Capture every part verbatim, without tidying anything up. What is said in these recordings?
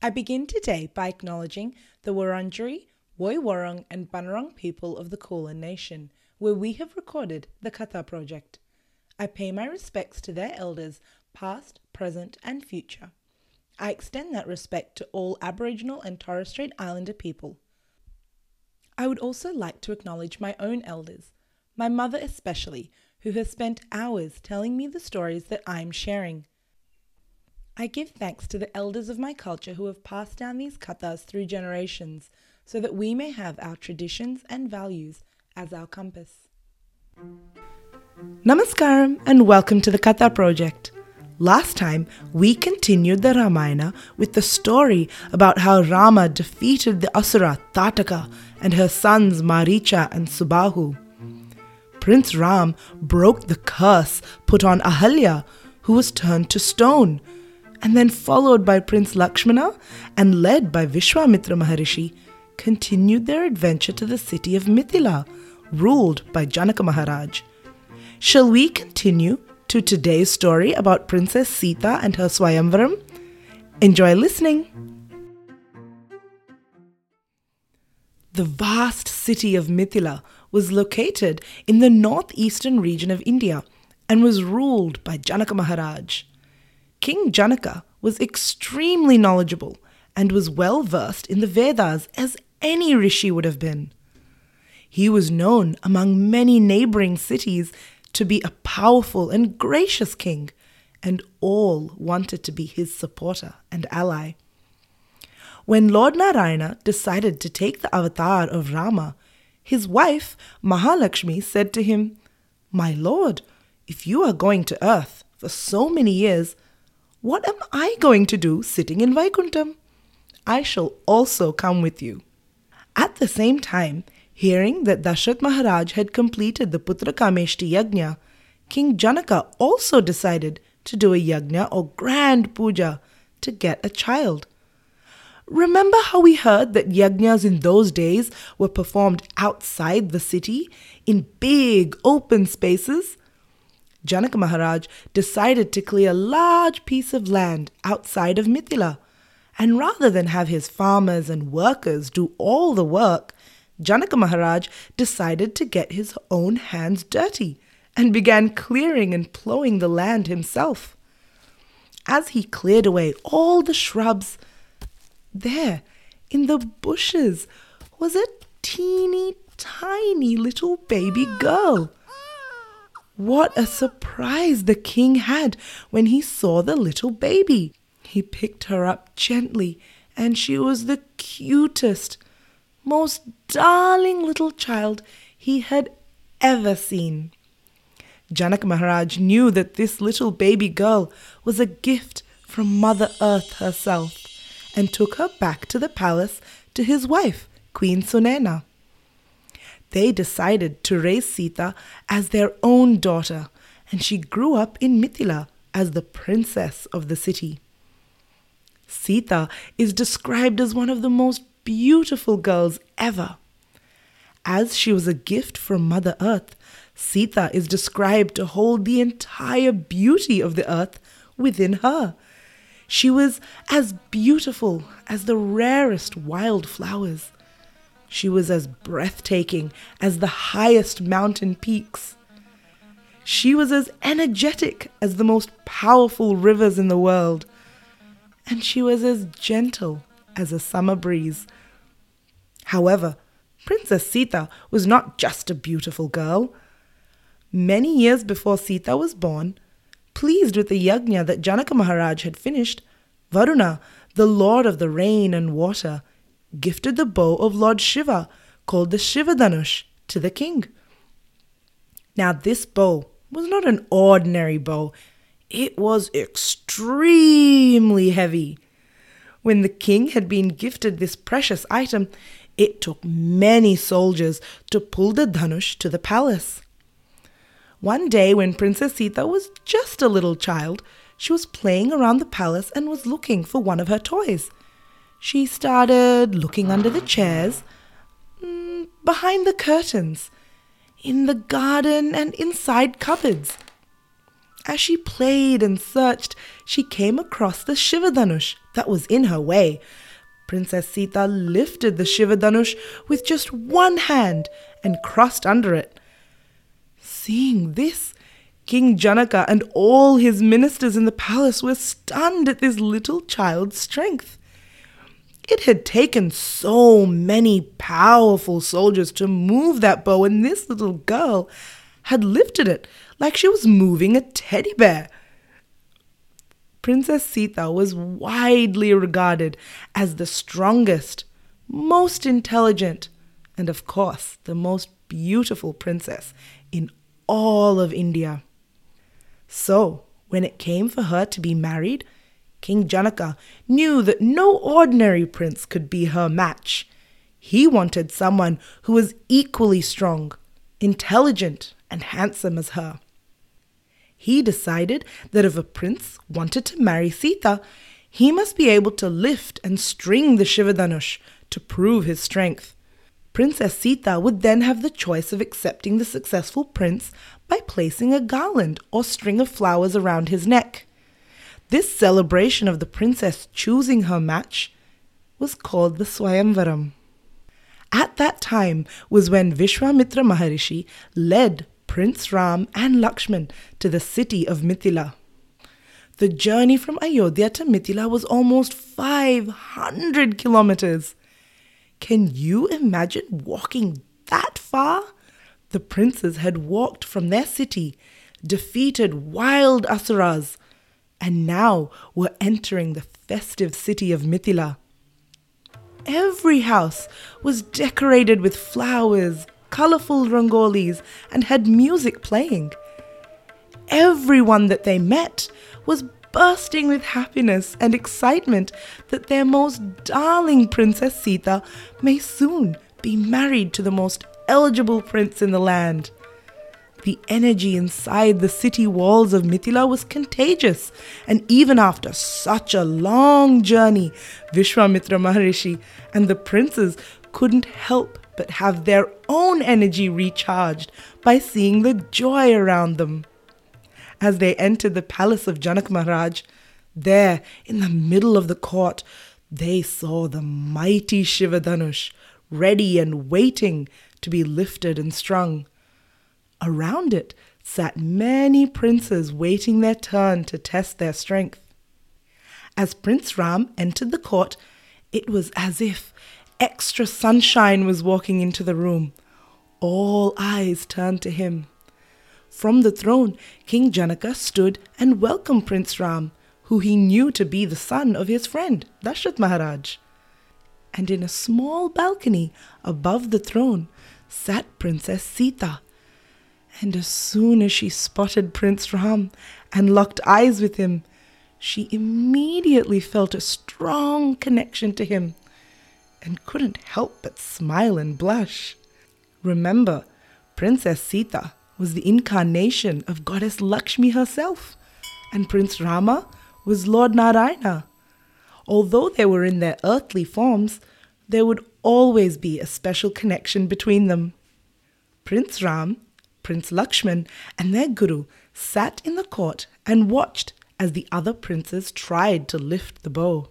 I begin today by acknowledging the Wurundjeri, Woiwurrung and Bunurong people of the Kulin Nation, where we have recorded the Katha Project. I pay my respects to their elders, past, present and future. I extend that respect to all Aboriginal and Torres Strait Islander people. I would also like to acknowledge my own elders, my mother especially, who has spent hours telling me the stories that I'm sharing. I give thanks to the elders of my culture who have passed down these kathas through generations so that we may have our traditions and values as our compass. Namaskaram and welcome to the Katha Project. Last time, we continued the Ramayana with the story about how Rama defeated the Asura Tataka and her sons Maricha and Subahu. Prince Ram broke the curse put on Ahalya, who was turned to stone, and then followed by Prince Lakshmana and led by Vishwamitra Maharishi, continued their adventure to the city of Mithila, ruled by Janaka Maharaj. Shall we continue to today's story about Princess Sita and her Swayamvaram? Enjoy listening! The vast city of Mithila was located in the northeastern region of India and was ruled by Janaka Maharaj. King Janaka was extremely knowledgeable and was well versed in the Vedas as any rishi would have been. He was known among many neighboring cities to be a powerful and gracious king, and all wanted to be his supporter and ally. When Lord Narayana decided to take the avatar of Rama, his wife Mahalakshmi said to him, "My lord, if you are going to earth for so many years, what am I going to do sitting in Vaikuntham? I shall also come with you." At the same time, hearing that Dashrath Maharaj had completed the Putra Kameshti Yajna, King Janaka also decided to do a yajna or grand puja to get a child. Remember how we heard that yajnas in those days were performed outside the city in big open spaces? Janaka Maharaj decided to clear a large piece of land outside of Mithila, and rather than have his farmers and workers do all the work, Janaka Maharaj decided to get his own hands dirty and began clearing and plowing the land himself. As he cleared away all the shrubs, there, in the bushes, was a teeny tiny little baby girl. What a surprise the king had when he saw the little baby. He picked her up gently, and she was the cutest, most darling little child he had ever seen. Janaka Maharaj knew that this little baby girl was a gift from Mother Earth herself, and took her back to the palace to his wife, Queen Sunena. They decided to raise Sita as their own daughter, and she grew up in Mithila as the princess of the city. Sita is described as one of the most beautiful girls ever. As she was a gift from Mother Earth, Sita is described to hold the entire beauty of the earth within her. She was as beautiful as the rarest wild flowers. She was as breathtaking as the highest mountain peaks. She was as energetic as the most powerful rivers in the world. And she was as gentle as a summer breeze. However, Princess Sita was not just a beautiful girl. Many years before Sita was born, pleased with the yajna that Janaka Maharaj had finished, Varuna, the lord of the rain and water, gifted the bow of Lord Shiva, called the Shivadanush, to the king. Now this bow was not an ordinary bow. It was extremely heavy. When the king had been gifted this precious item, it took many soldiers to pull the Dhanush to the palace. One day when Princess Sita was just a little child, she was playing around the palace and was looking for one of her toys. She started looking under the chairs, mm, behind the curtains, in the garden and inside cupboards. As she played and searched, she came across the Shivadanush that was in her way. Princess Sita lifted the Shivadanush with just one hand and crossed under it. Seeing this, King Janaka and all his ministers in the palace were stunned at this little child's strength. It had taken so many powerful soldiers to move that bow, and this little girl had lifted it like she was moving a teddy bear. Princess Sita was widely regarded as the strongest, most intelligent, and of course, the most beautiful princess in all of India. So, when it came for her to be married, King Janaka knew that no ordinary prince could be her match. He wanted someone who was equally strong, intelligent, and handsome as her. He decided that if a prince wanted to marry Sita, he must be able to lift and string the Shivadanush to prove his strength. Princess Sita would then have the choice of accepting the successful prince by placing a garland or string of flowers around his neck. This celebration of the princess choosing her match was called the Swayamvaram. At that time was when Vishwamitra Maharishi led Prince Ram and Lakshman to the city of Mithila. The journey from Ayodhya to Mithila was almost five hundred kilometers. Can you imagine walking that far? The princes had walked from their city, defeated wild asuras, and now were entering the festive city of Mithila. Every house was decorated with flowers, colorful rangolis, and had music playing. Everyone that they met was bursting with happiness and excitement that their most darling Princess Sita may soon be married to the most eligible prince in the land. The energy inside the city walls of Mithila was contagious, and even after such a long journey, Vishwamitra Maharishi and the princes couldn't help but have their own energy recharged by seeing the joy around them. As they entered the palace of Janak Maharaj, there in the middle of the court, they saw the mighty Shivadanush, ready and waiting to be lifted and strung. Around it sat many princes waiting their turn to test their strength. As Prince Ram entered the court, it was as if extra sunshine was walking into the room. All eyes turned to him. From the throne, King Janaka stood and welcomed Prince Ram, who he knew to be the son of his friend, Dashrath Maharaj. And in a small balcony above the throne sat Princess Sita. And as soon as she spotted Prince Ram and locked eyes with him, she immediately felt a strong connection to him and couldn't help but smile and blush. Remember, Princess Sita was the incarnation of Goddess Lakshmi herself, and Prince Rama was Lord Narayana. Although they were in their earthly forms, there would always be a special connection between them. Prince Ram, Prince Lakshman, and their guru sat in the court and watched as the other princes tried to lift the bow.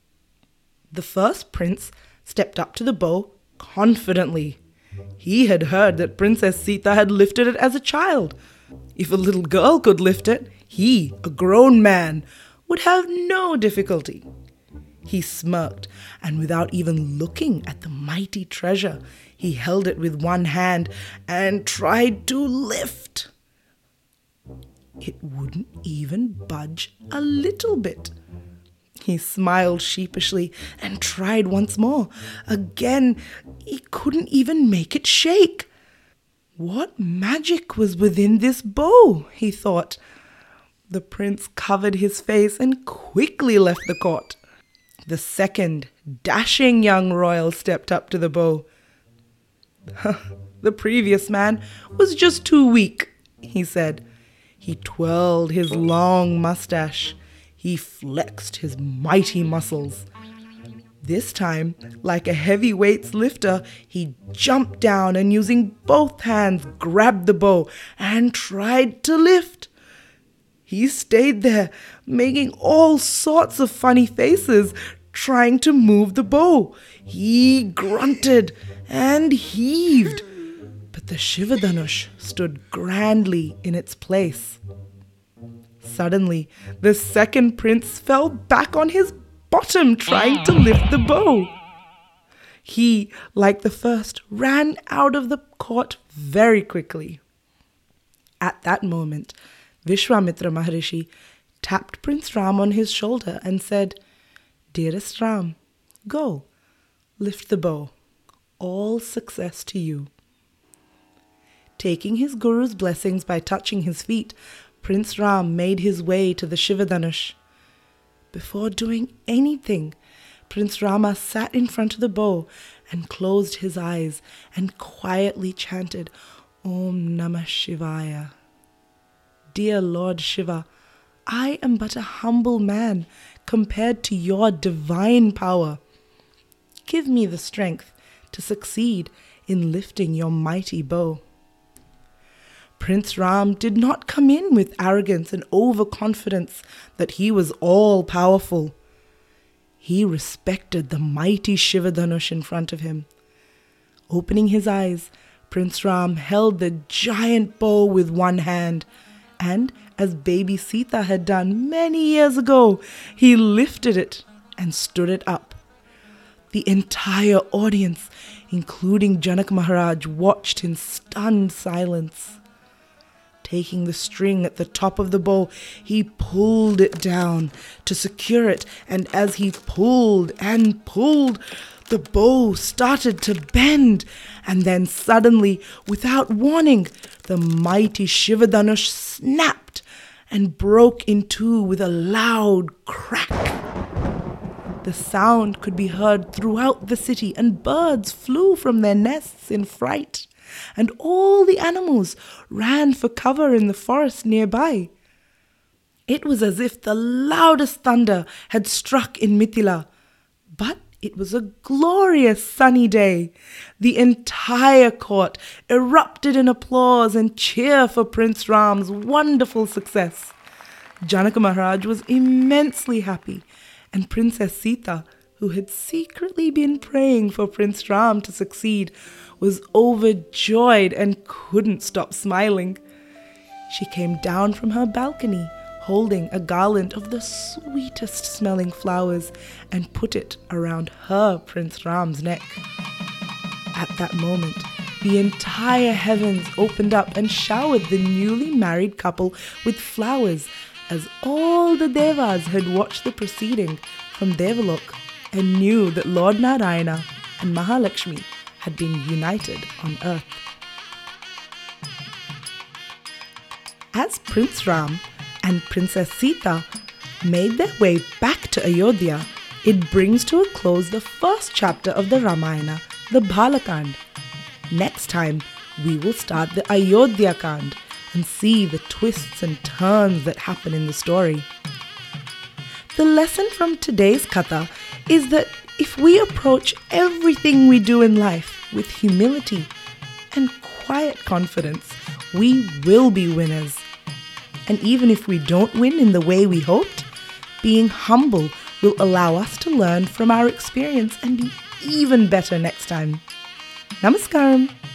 The first prince stepped up to the bow confidently. He had heard that Princess Sita had lifted it as a child. If a little girl could lift it, he, a grown man, would have no difficulty. He smirked, and without even looking at the mighty treasure, he held it with one hand and tried to lift. It wouldn't even budge a little bit. He smiled sheepishly and tried once more. Again, he couldn't even make it shake. What magic was within this bow, he thought. The prince covered his face and quickly left the court. The second dashing young royal stepped up to the bow. The previous man was just too weak, he said. He twirled his long mustache. He flexed his mighty muscles. This time, like a heavyweights lifter, he jumped down and using both hands grabbed the bow and tried to lift. He stayed there, making all sorts of funny faces, trying to move the bow. He grunted and heaved, but the Shivadhanush stood grandly in its place. Suddenly, the second prince fell back on his bottom, trying to lift the bow. He, like the first, ran out of the court very quickly. At that moment, Vishwamitra Maharishi tapped Prince Ram on his shoulder and said, "Dearest Ram, go, lift the bow. All success to you." Taking his guru's blessings by touching his feet, Prince Ram made his way to the Shivadhanush. Before doing anything, Prince Rama sat in front of the bow and closed his eyes and quietly chanted, "Om Namah Shivaya." Dear Lord Shiva, I am but a humble man compared to your divine power. Give me the strength to succeed in lifting your mighty bow. Prince Ram did not come in with arrogance and overconfidence that he was all-powerful. He respected the mighty Shivadhanush in front of him. Opening his eyes, Prince Ram held the giant bow with one hand, and as baby Sita had done many years ago, he lifted it and stood it up. The entire audience, including Janak Maharaj, watched in stunned silence. Taking the string at the top of the bow, he pulled it down to secure it, and as he pulled and pulled, the bow started to bend, and then suddenly, without warning, the mighty Shivadhanush snapped and broke in two with a loud crack. The sound could be heard throughout the city, and birds flew from their nests in fright, and all the animals ran for cover in the forest nearby. It was as if the loudest thunder had struck in Mithila, but it was a glorious sunny day. The entire court erupted in applause and cheer for Prince Ram's wonderful success. Janaka Maharaj was immensely happy, and Princess Sita, who had secretly been praying for Prince Ram to succeed, was overjoyed and couldn't stop smiling. She came down from her balcony, holding a garland of the sweetest smelling flowers, and put it around her Prince Ram's neck. At that moment, the entire heavens opened up and showered the newly married couple with flowers, as all the devas had watched the proceeding from Devalok and knew that Lord Narayana and Mahalakshmi had been united on earth. As Prince Ram and Princess Sita made their way back to Ayodhya, it brings to a close the first chapter of the Ramayana, the Balakand. Next time, we will start the Ayodhya Kand and see the twists and turns that happen in the story. The lesson from today's katha is that if we approach everything we do in life with humility and quiet confidence, we will be winners. And even if we don't win in the way we hoped, being humble will allow us to learn from our experience and be even better next time. Namaskaram.